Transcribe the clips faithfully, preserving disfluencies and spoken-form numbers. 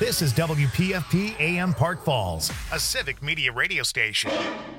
This is W P F P A M Park Falls, a civic media radio station.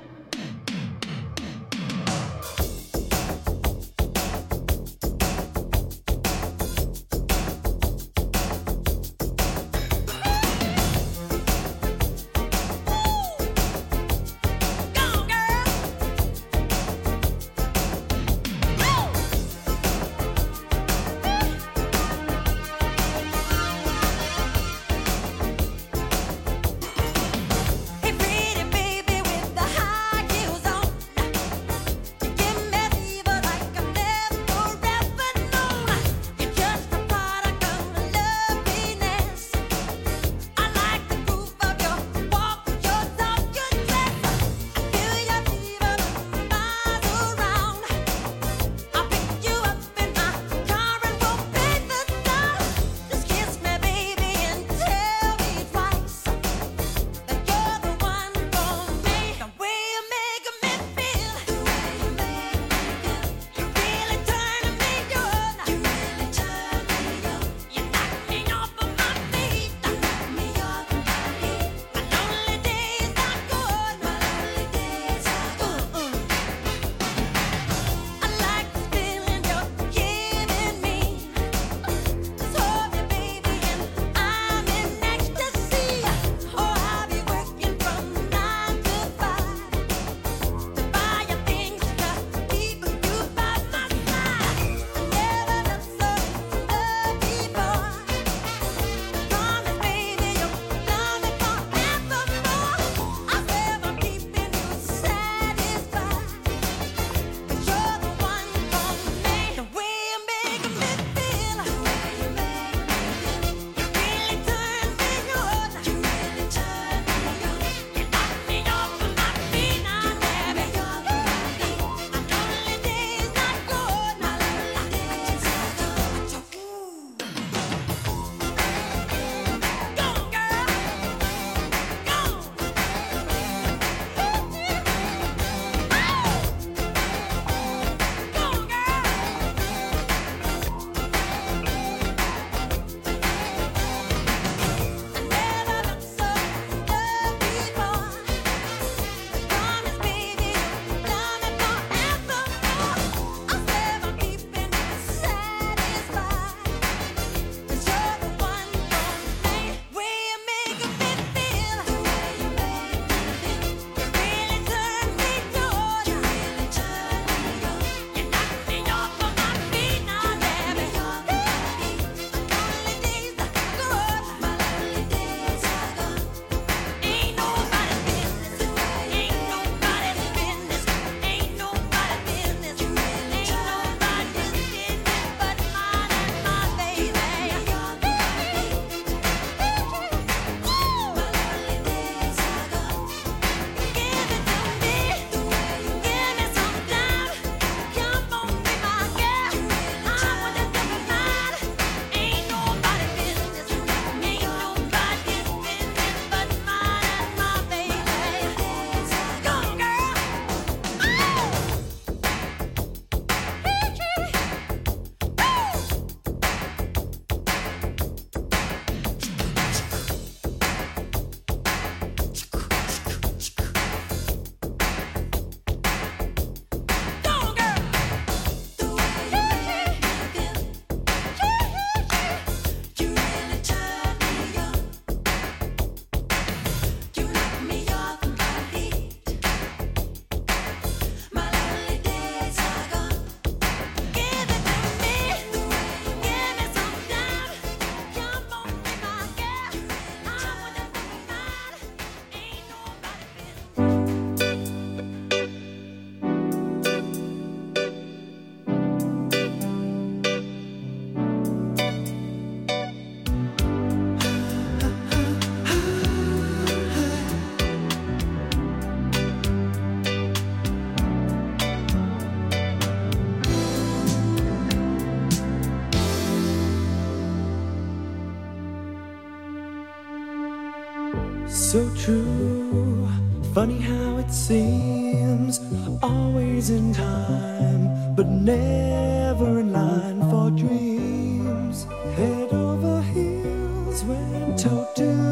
So true, funny how it seems, always in time, but never in line for dreams. Head over heels, went toe to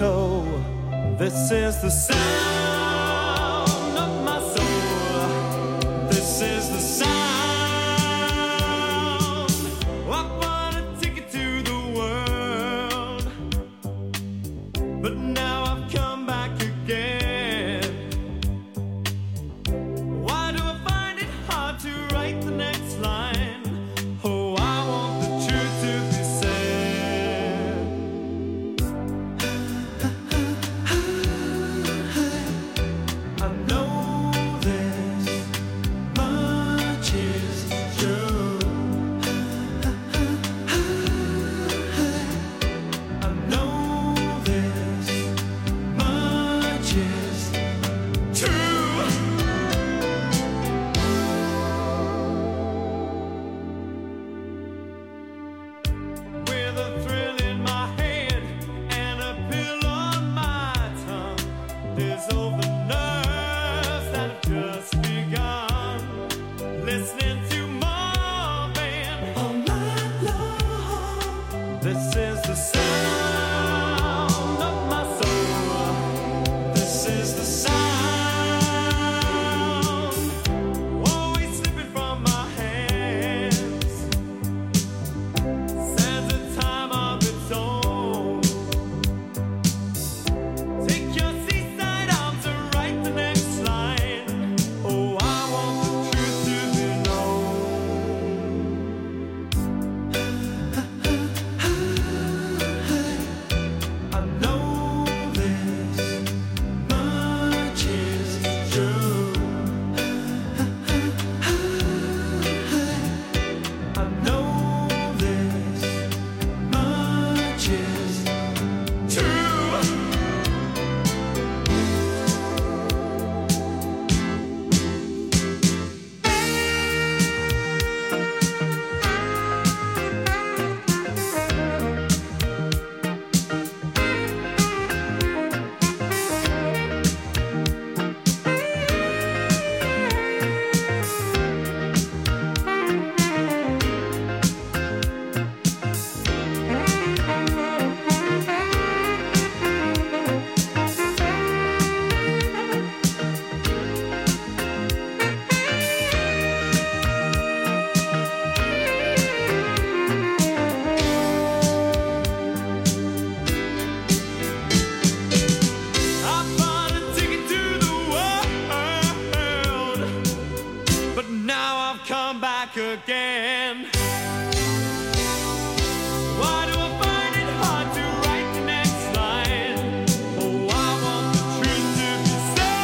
toe. This is the sound of my soul. This is the sound. I bought a ticket to the world, but now I've come back again. Why do I find it hard to write the next line? Oh, I want the truth to be said. I know this much is true. I know this much is true. With a thrill in my head and a pill on my tongue, there's all the nerves that have just begun. Listening to Marvin all night long. This is the sound of my soul. This is the sound, always slipping from my hands. Says a time of its own. Take your seaside arms and write the next line. Oh, I want the truth to be known. I know this much is true. I know this much is true. I bought a ticket to the world, but now I've come back again. Why do I find it hard to write the next line? Oh, I want the truth to be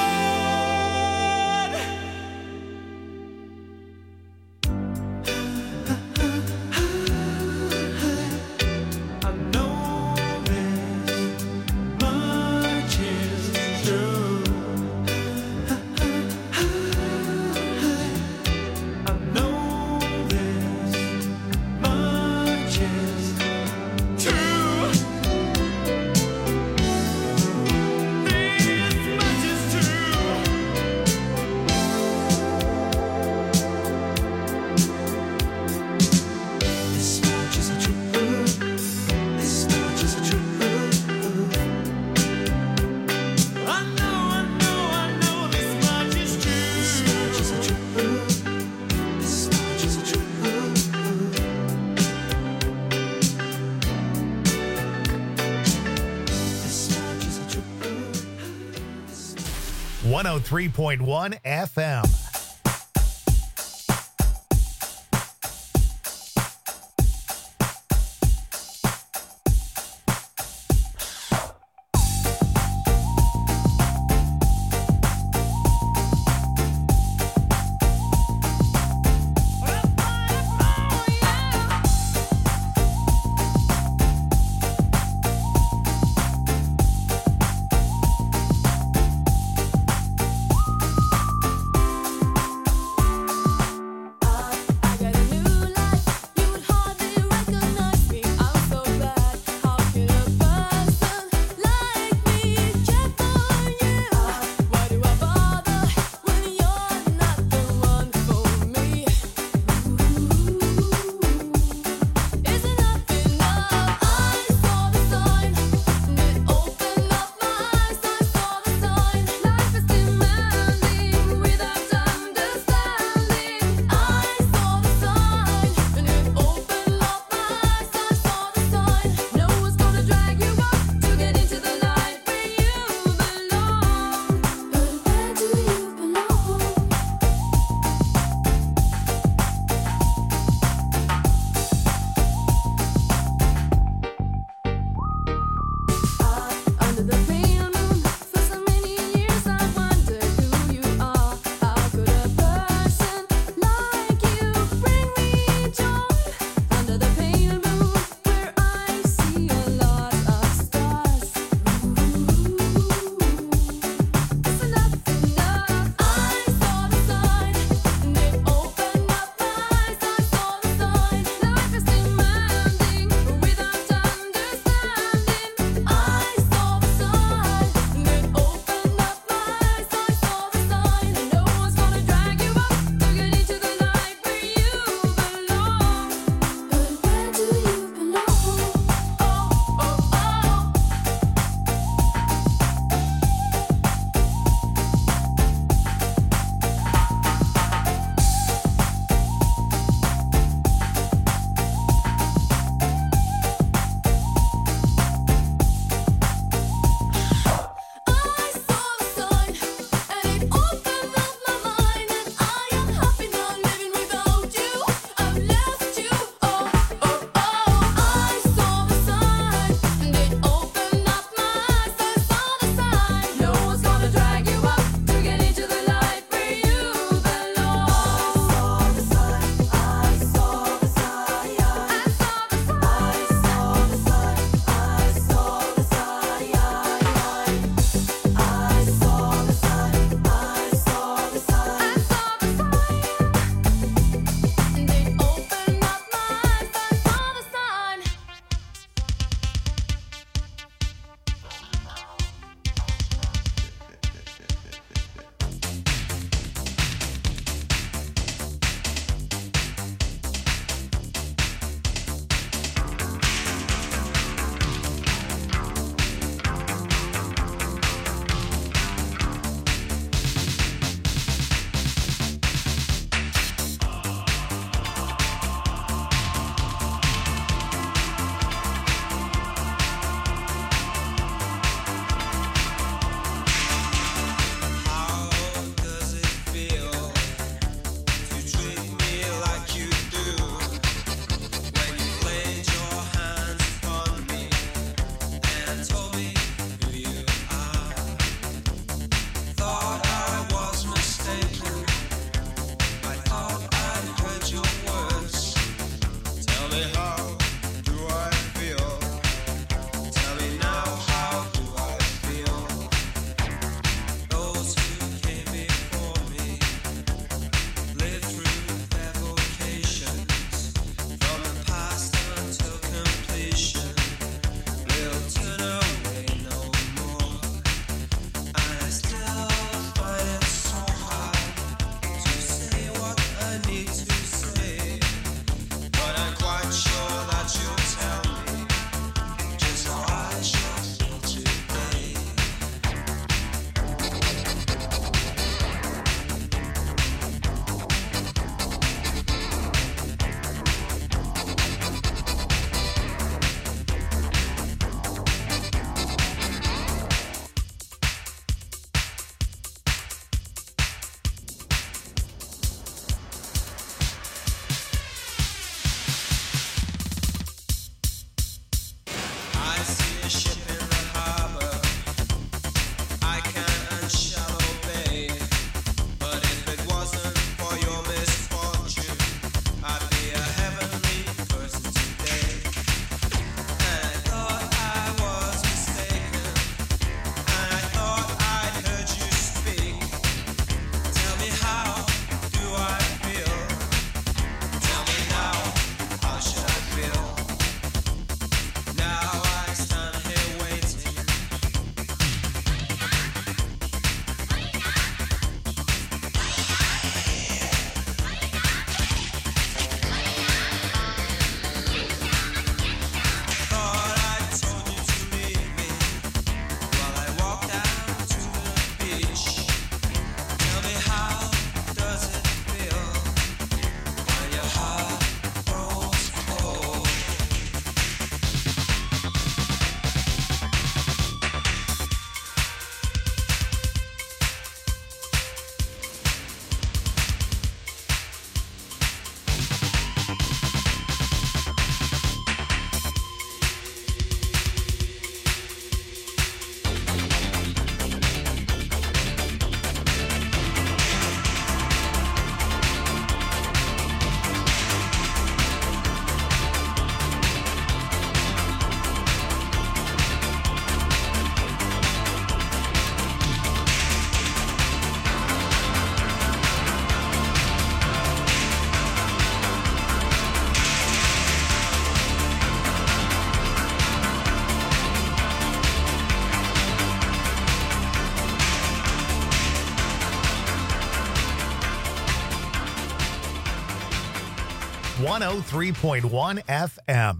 said. I know this much is true. I know this much is true. This much is true. This much is true. This much is true. I know, I know, I know this much is true. This much is true. This much is true. This much is true. one oh three point one F M. one oh three point one F M.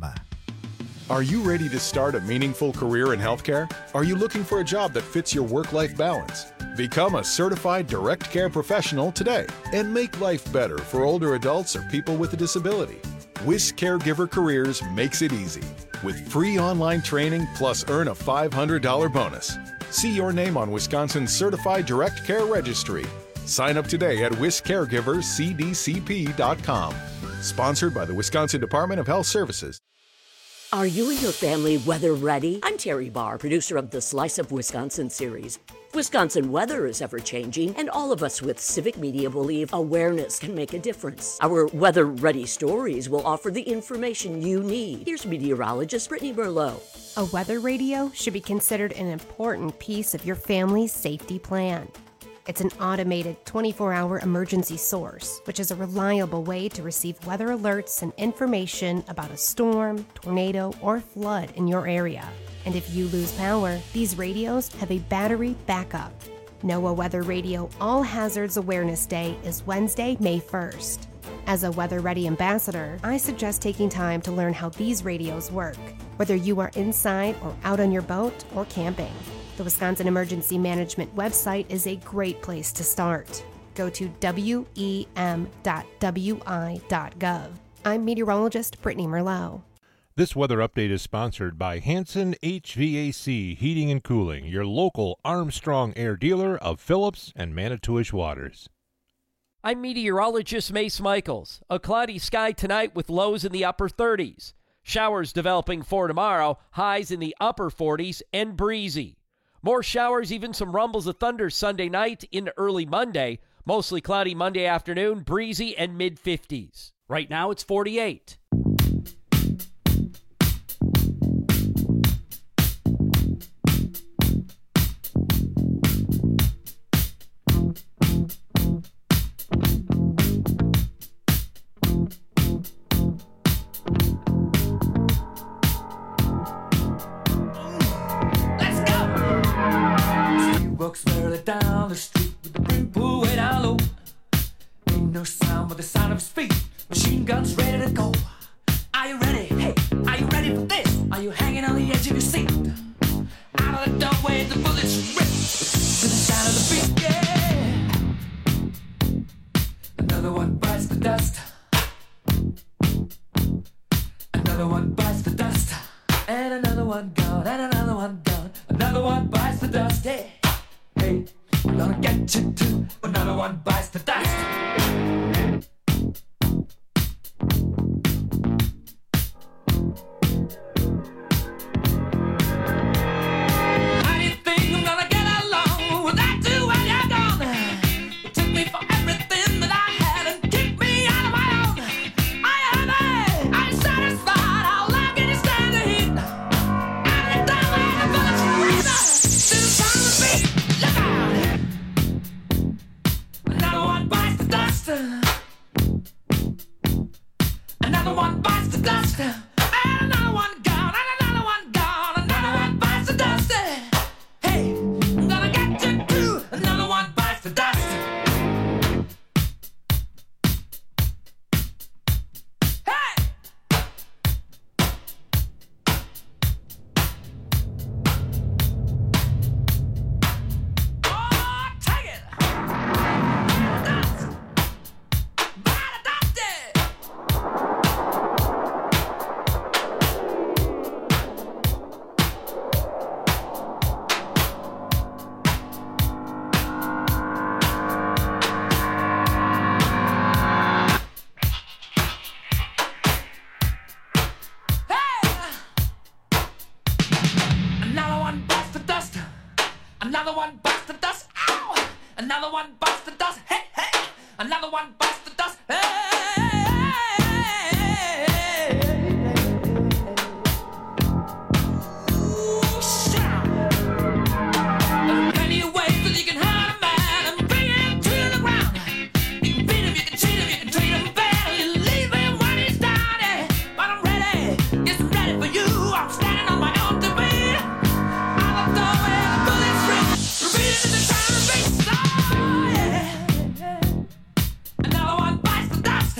Are you ready to start a meaningful career in healthcare? Are you looking for a job that fits your work-life balance? Become a certified direct care professional today and make life better for older adults or people with a disability. Wisc Caregiver Careers makes it easy with free online training plus earn a five hundred dollars bonus. See your name on Wisconsin's Certified Direct Care Registry. Sign up today at wisc caregivers c d c p dot com. Sponsored by the Wisconsin Department of Health Services. Are you and your family weather ready? I'm Terry Barr, producer of the Slice of Wisconsin series. Wisconsin weather is ever-changing, and all of us with Civic Media believe awareness can make a difference. Our weather-ready stories will offer the information you need. Here's meteorologist Brittany Merlot. A weather radio should be considered an important piece of your family's safety plan. It's an automated twenty-four hour emergency source, which is a reliable way to receive weather alerts and information about a storm, tornado, or flood in your area. And if you lose power, these radios have a battery backup. NOAA Weather Radio All Hazards Awareness Day is Wednesday, May first. As a Weather Ready ambassador, I suggest taking time to learn how these radios work, whether you are inside or out on your boat or camping. The Wisconsin Emergency Management website is a great place to start. Go to w e m dot w i dot gov. I'm meteorologist Brittany Merlot. This weather update is sponsored by Hanson H V A C Heating and Cooling, your local Armstrong Air dealer of Phillips and Manitowish Waters. I'm meteorologist Mace Michaels. A cloudy sky tonight with lows in the upper thirties. Showers developing for tomorrow, highs in the upper forties and breezy. More showers, even some rumbles of thunder Sunday night into early Monday. Mostly cloudy Monday afternoon, breezy and mid-fifties. Right now it's forty-eight. Walks merrily down the street with the brim pulled way down low. Ain't no sound but the sound of his feet. Machine guns ready to go. Are you ready? Hey, are you ready for this? Are you hanging on the edge of your seat? Out of the doorway, the bullets rip to the sound of the beat. Yeah. Another one bites the dust. Another one bites the dust. And another one gone. And another one gone. Another one bites the dust. Yeah. Hey, we're gonna get you too. Another one bites the dust. How do you think I'm gonna get along without you when you're gone? You took me for everything that I had and kicked me out of my own. Are you happy? Are you satisfied? How long can you stand the heat? Out of the doorway, the bullets rip to the sound of the beat. Look out! Another one bites the dust. Another one bites the dust. And another one gone. And another one gone. Another one bites the dust. Hey, I'm gonna get you too. Another one bites the dust. Hey! Oh, take it! Dust! Bite the dust! Another one bites the dust. Another one bites the dust. Ow! Another one bites the dust. Hey, hey! Another one bites the dust. Hey! Ooh, shout! There are plenty of ways that you can hurt a man and bring him to the ground. You can beat him, you can cheat him, you can treat him bad, you leave him when he's down. Yeah. But I'm ready, yes, I'm ready for you. I'm standing on my own to be. Out of the doorway, the bullets rip, repeating in the sound of the beat. Oh, yeah. Another one bites the dust.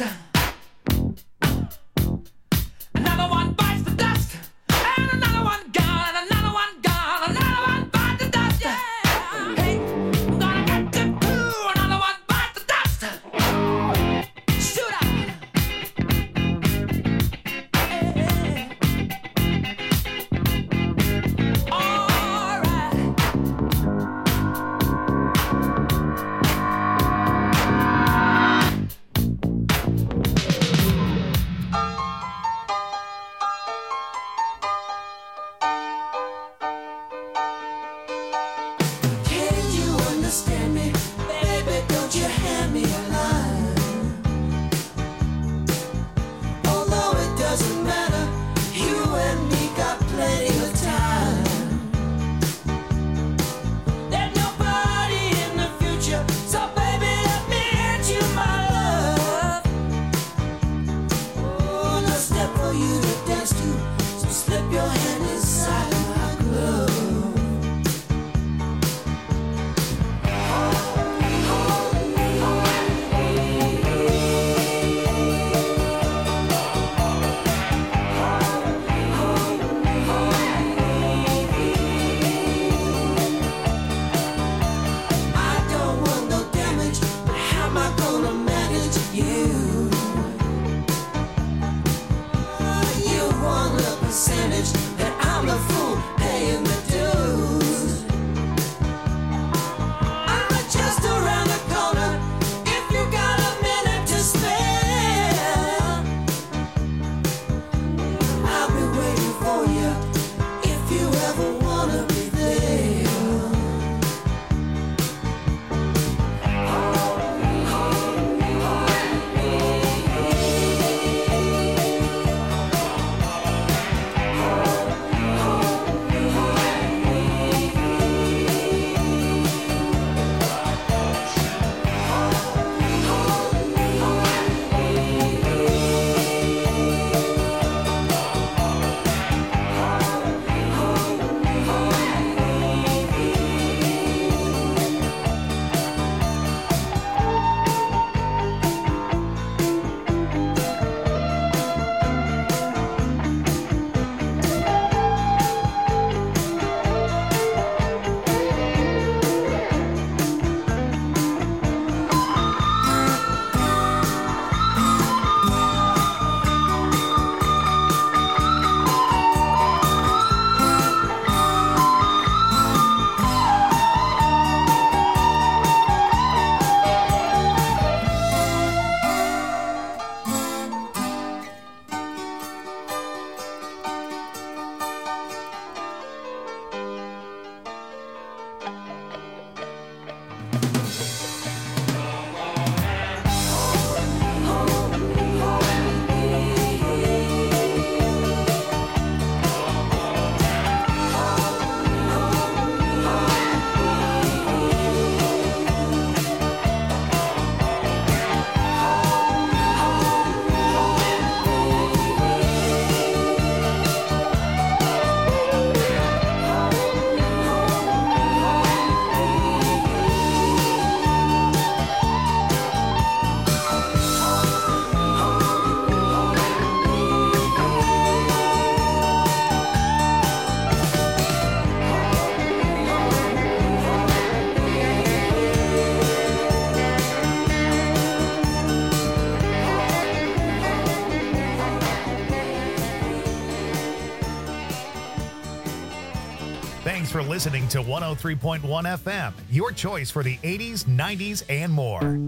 listening to one oh three point one F M, your choice for the eighties, nineties, and more.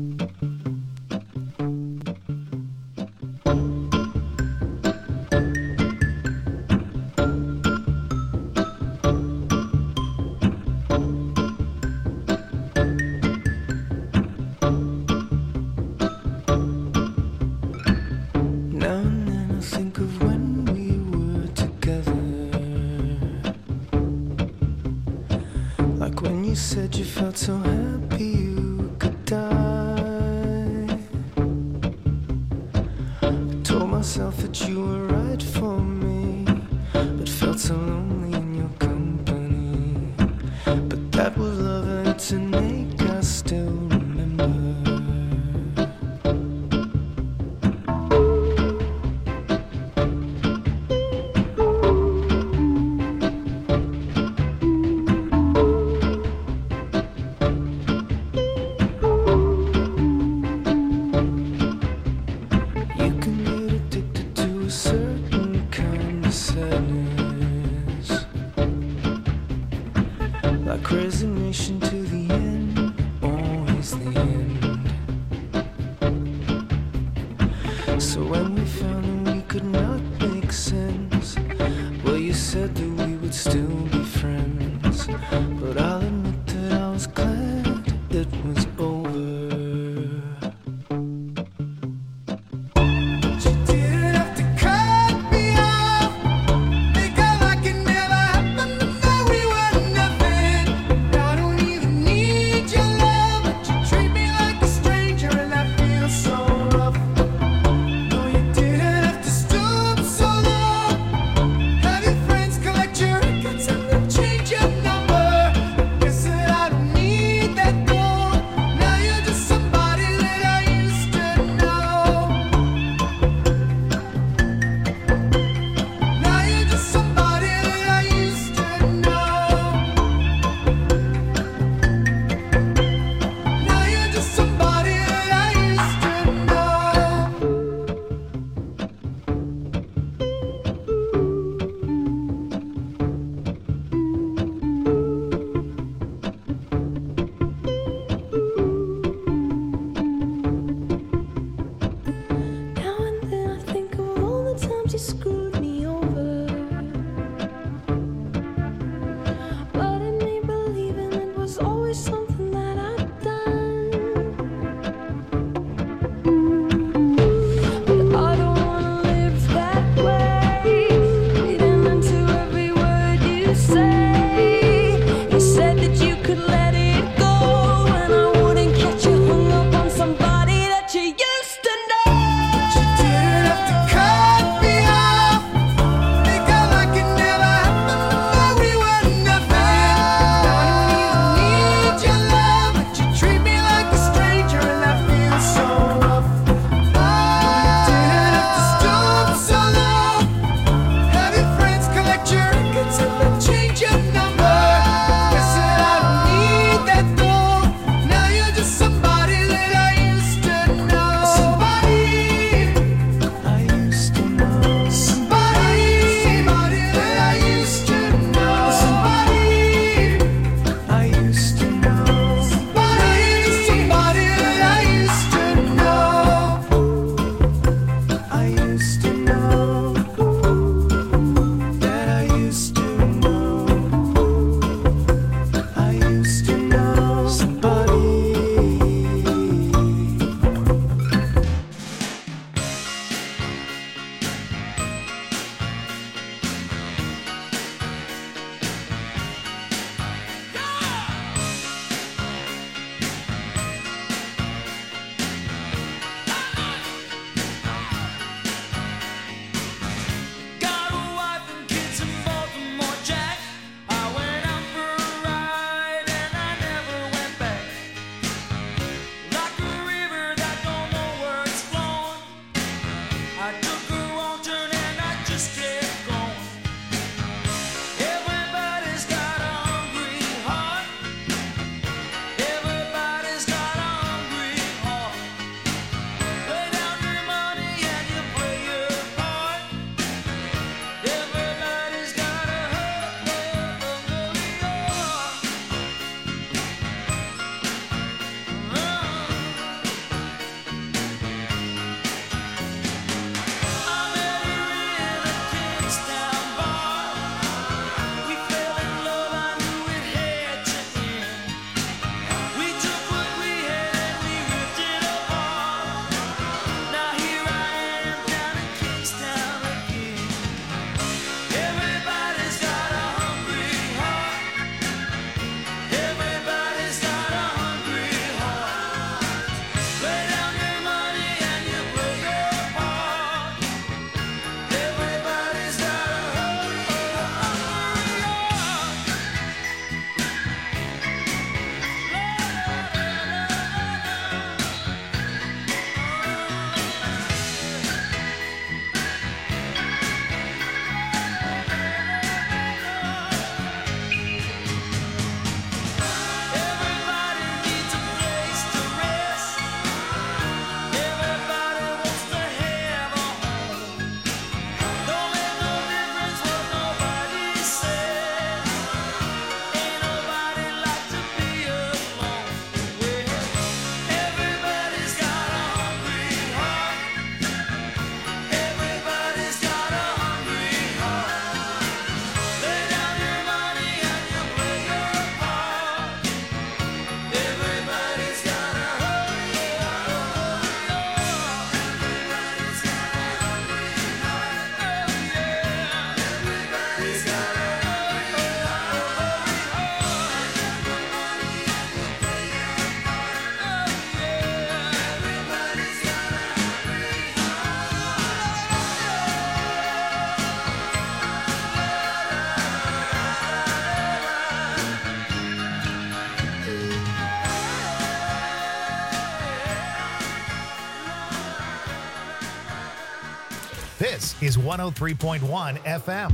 This is one oh three point one F M.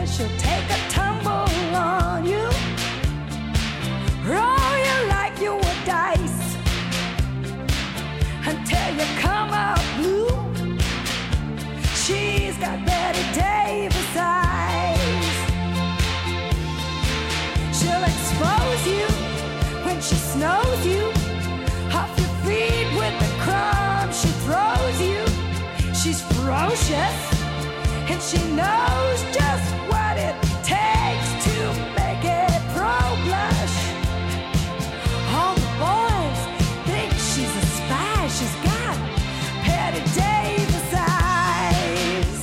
She'll take a tumble on you, roll you like you were conscious, and she knows just what it takes to make it pro-blush. All the boys think she's a spy. She's got Petty Davis eyes.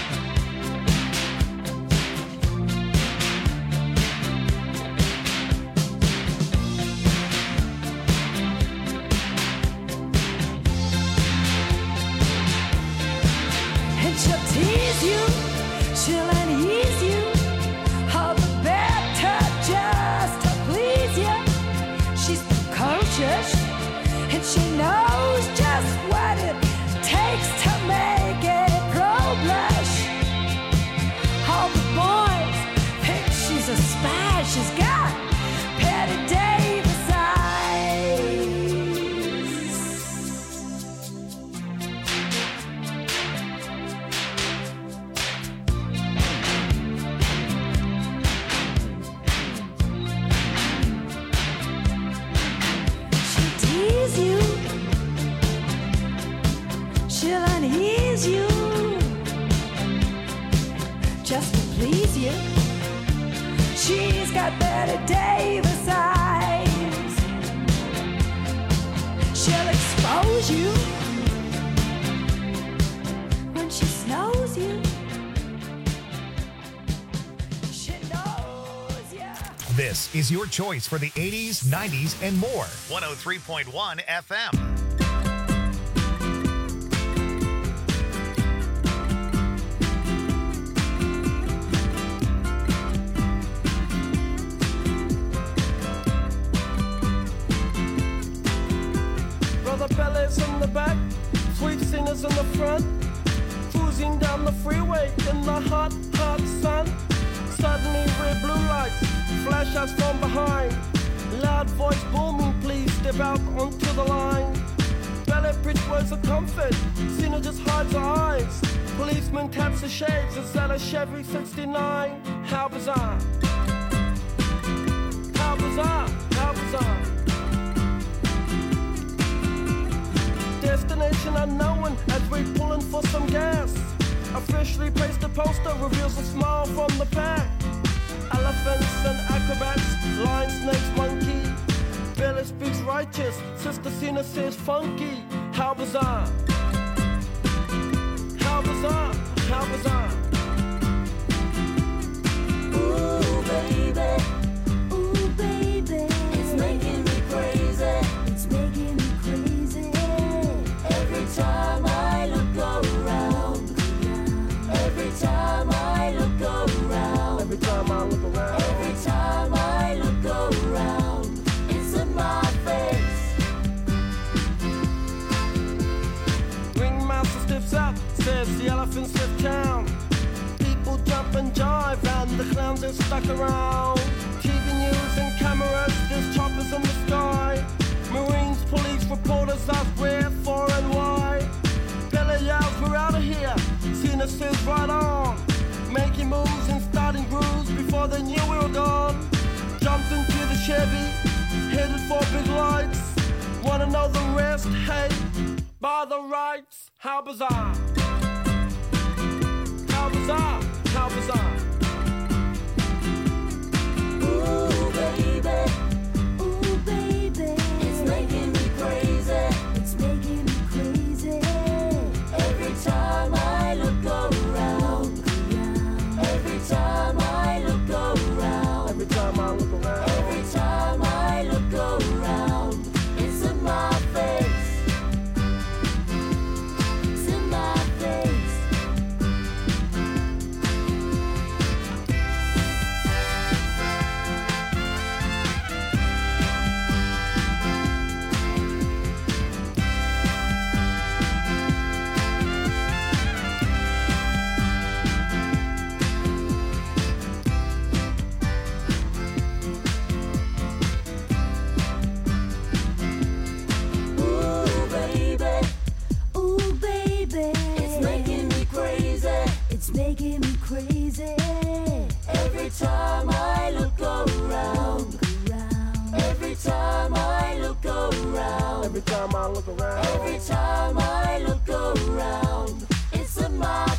And she'll tease you, she'll unease you, all the better just to please you. She's precocious, and she knows just what it takes to make it pro-blush. All the boys think she's a spy. She's got Petty Davis eyes. She'll tease you, she'll unease you, just to please you. She's got Betty Davis eyes. She'll expose you when she snows you. She knows you. This is your choice for the eighties, nineties, and more. one oh three point one F M. Brother Bellas in the back, sweet singers in the front, cruising down the freeway in the hot, hot sun. Suddenly red blue lights flash us from behind. Loud voice booming, please step out onto the line. Ballet bridge words of comfort, Cena just hides her eyes. Policeman taps the shades, is that a Chevy sixty-nine? How bizarre, how bizarre, how bizarre. Destination unknown as we're pulling for some gas. Officially placed a poster, reveals a smile from the pack. Elephants and acrobats, lion, snakes, monkey. Billy speaks righteous, Sister Cena says funky. How bizarre, how bizarre, how bizarre. Ooh, baby, ooh, baby, it's making me crazy, it's making me crazy. Every time I look around, every time I look around, Every time I look around, every time I look around, it's in my face. Ringmaster stiffs up, says the elephants left town. People jump and jive and the clowns are stuck around. T V news and cameras, there's choppers in the sky. Marines, police, reporters ask where, for and why. Bella yells, we're out of here. Cena says right on. Making moves and starting grooves before they knew we were gone. Jumped into the Chevy, headed for big lights. Wanna know the rest? Hey, by the rights. How bizarre, how bizarre, how bizarre. Ooh, baby, ooh, baby, it's making me crazy, it's making me crazy. Every time I look around, every time I look around, Every time I look around, every time I look around, it's in my face, it's in my face. Ooh, baby, ooh, baby, it's making me crazy, it's making me crazy. Every time I look around, every time I look around, every time I look around, every time I look around, it's in my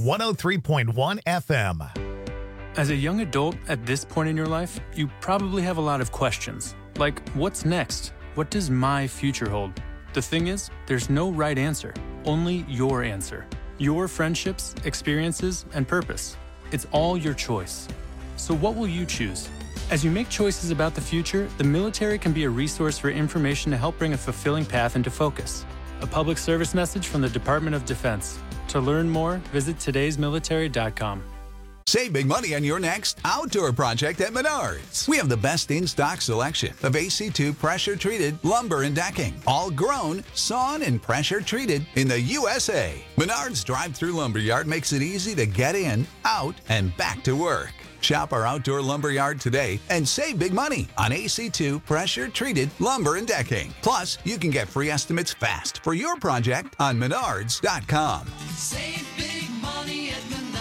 one oh three point one F M. As a young adult at this point in your life, you probably have a lot of questions. Like, what's next? What does my future hold? The thing is, there's no right answer, only your answer. Your friendships, experiences, and purpose. It's all your choice. So what will you choose? As you make choices about the future, the military can be a resource for information to help bring a fulfilling path into focus. A public service message from the Department of Defense. To learn more, visit todays military dot com. Save big money on your next outdoor project at Menards. We have the best in-stock selection of A C two pressure-treated lumber and decking. All grown, sawn, and pressure-treated in the U S A. Menards drive-through lumberyard makes it easy to get in, out, and back to work. Shop our outdoor lumberyard today and save big money on A C two pressure-treated lumber and decking. Plus, you can get free estimates fast for your project on menards dot com. Save big money at Menards.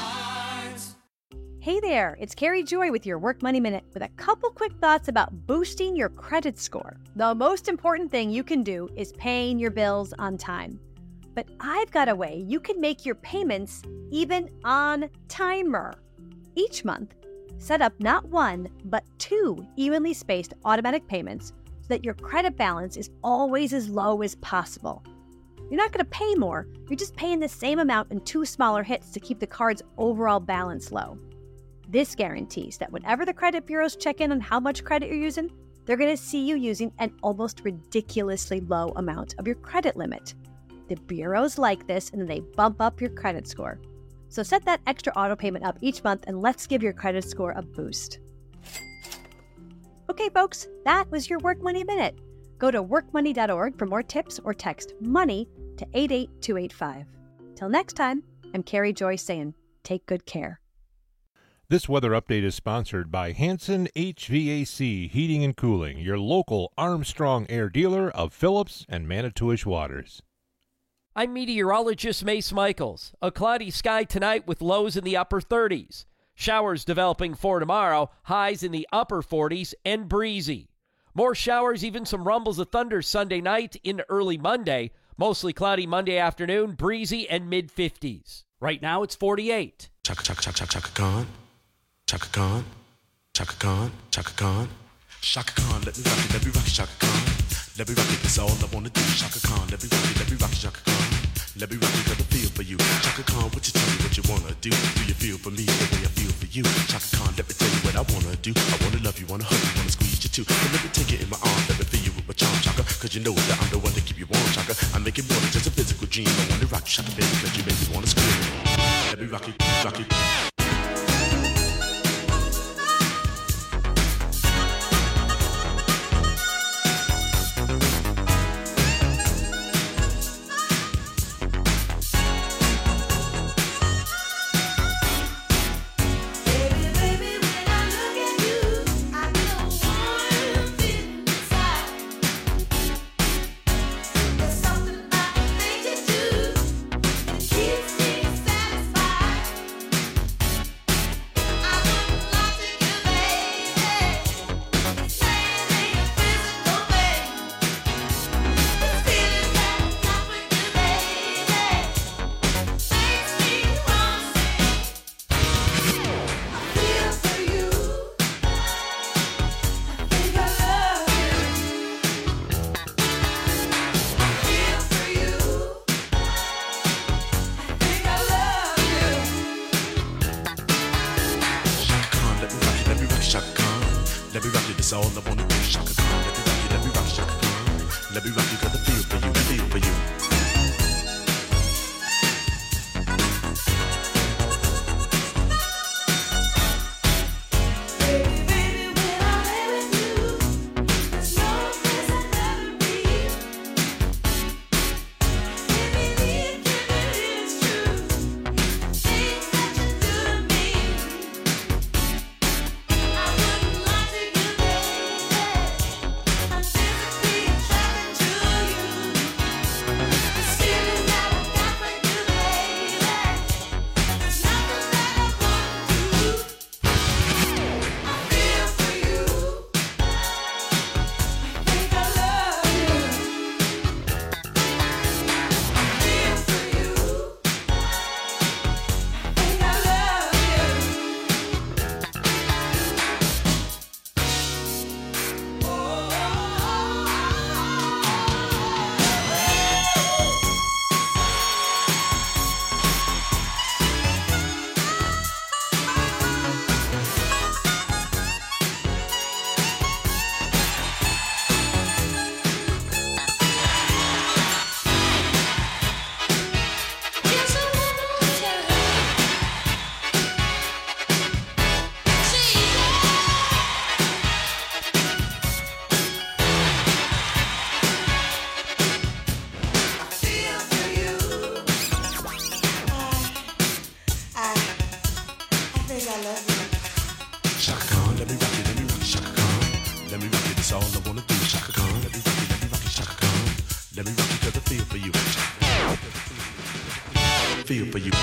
Hey there, it's Carrie Joy with your Work Money Minute with a couple quick thoughts about boosting your credit score. The most important thing you can do is paying your bills on time. But I've got a way you can make your payments even on timer. Each month, set up not one, but two evenly spaced automatic payments so that your credit balance is always as low as possible. You're not going to pay more, you're just paying the same amount in two smaller hits to keep the card's overall balance low. This guarantees that whenever the credit bureaus check in on how much credit you're using, they're going to see you using an almost ridiculously low amount of your credit limit. The bureaus like this, and then they bump up your credit score. So set that extra auto payment up each month, and let's give your credit score a boost. Okay, folks, that was your Work Money Minute. Go to work money dot org for more tips or text MONEY to eight eight two eight five. Till next time, I'm Carrie Joy saying, take good care. This weather update is sponsored by Hanson H V A C Heating and Cooling, your local Armstrong Air dealer of Phillips and Manitowish Waters. I'm meteorologist Mace Michaels. A cloudy sky tonight with lows in the upper thirties. Showers developing for tomorrow, highs in the upper forties and breezy. More showers, even some rumbles of thunder Sunday night into early Monday. Mostly cloudy Monday afternoon, breezy and mid-fifties. Right now it's forty-eight. Chaka, chaka, chaka, chaka, chaka, Khan. Chaka Khan, Chaka Khan, Chaka Khan. Chaka Khan, let me rock it, let me rock it, Chaka Khan. Let me rock it, that's all I wanna do. Chaka Khan, let me rock it, let me rock it, Chaka Khan. Let me rock it, got a feel for you. Chaka Khan, what you tell me what you wanna do? Do you feel for me the way I feel for you? Chaka Khan, let me tell you what I wanna do. I wanna love you, wanna hug you, wanna squeeze you too. But let me take it in my arms, let me feel you with my charm, Chaka. Cause you know that I'm the one to keep you warm, Chaka. I make it more than just a physical dream. I wanna rock you, Chaka, baby, cause you make me wanna scream. Let me rock it, rock it. Let me rock you, that's all I wanna do. Chaka Khan, let me rock you, let me rock you, Chaka Khan. Let me rock you, got the feel for you, feel for you. To let me rock you 'cause I feel for you. Feel for you.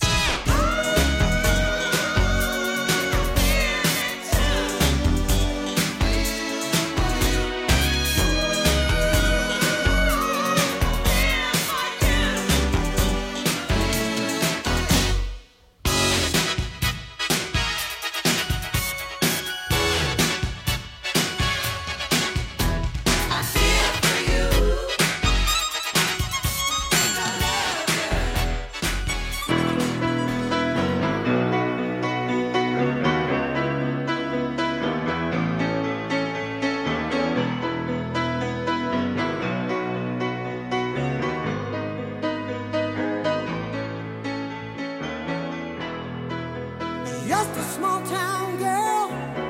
Just a small town girl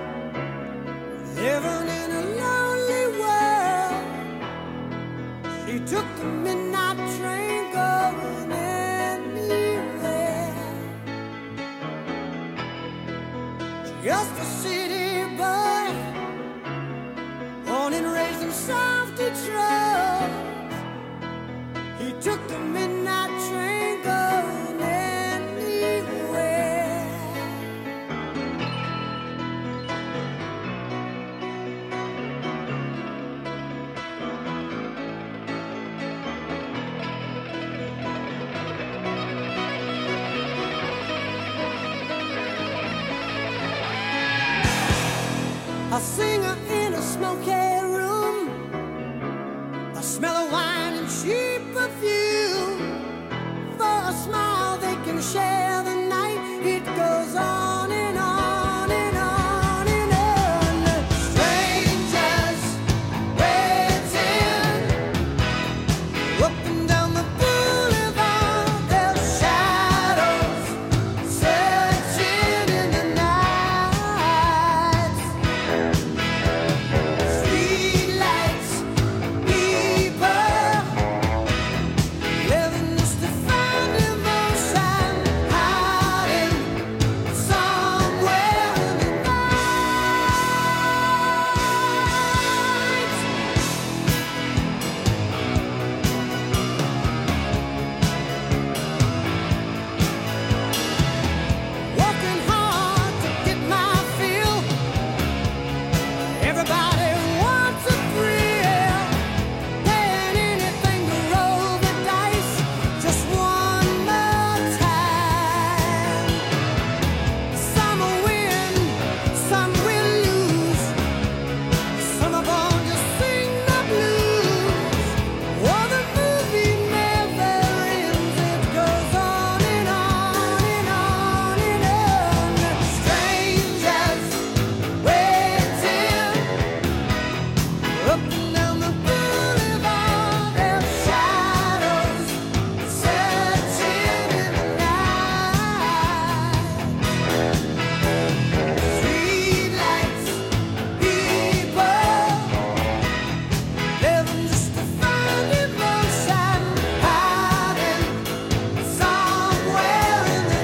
living in a lonely world. She took the midnight train going anywhere. Just a city boy, born and raised in South Detroit. He took the midnight train going anywhere. A singer in a smoky room, the smell of wine and cheap perfume. For a smile they can share the night. It goes on and on and on and on. Strangers waiting up and down the boulevard. Their shadows searching in the night. Streetlights, people living just to find emotion, hiding somewhere in the night. Working hard to get my fill. Everybody wants a thrill, paying anything to roll the dice just one more time. Some will win, some will lose. Some of them just sing the blues. Oh, the movie never ends. It goes on and on and on and on. Strangers waiting up and down the boulevard. Their shadows searching in the night. Streetlights, people living just to find emotion, hiding somewhere in the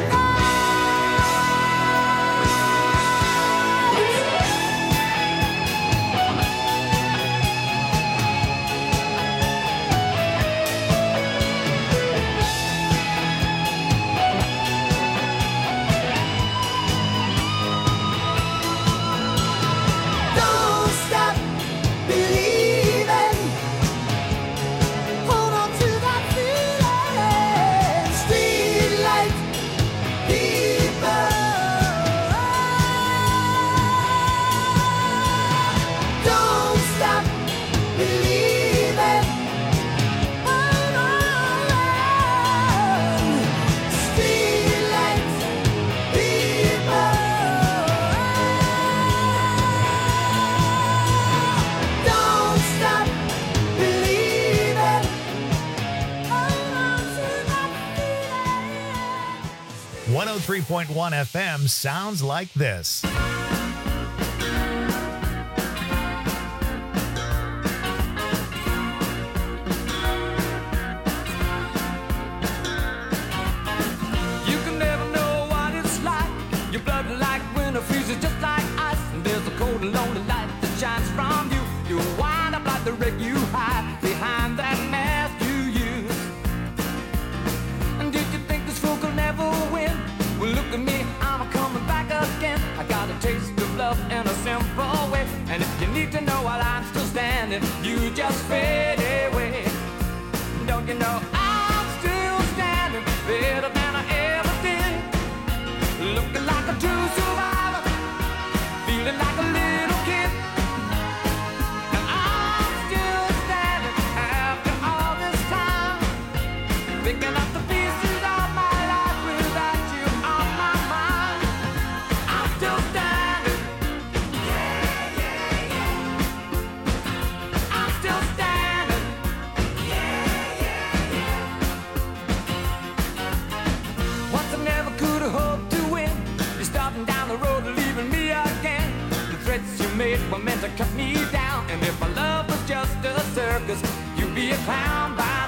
Don't stop believing. Hold on to that feeling. Streetlight people. Don't stop believing. Hold on. Streetlight people. Don't stop believing. Hold on to that feeling. one oh three point one F M sounds like this. You can never know what it's like. Your blood like winter freezes just like ice. And there's a cold and lonely light that shines from you. You wind up like the wreck you hide behind that man. you just fade away. Don't you know I'm still standing better than I ever did, looking like a true survivor, feeling like a little kid. And I'm still standing after all this time, picking up the pieces of my life without you on my mind. I'm still standing. Yeah, yeah, yeah. I'm still standing. Yeah, yeah, yeah. Once I never could have hoped to win. You're starting down the road, leaving me again. The threats you made were meant to cut me down. And if my love was just a circus, you'd be a clown by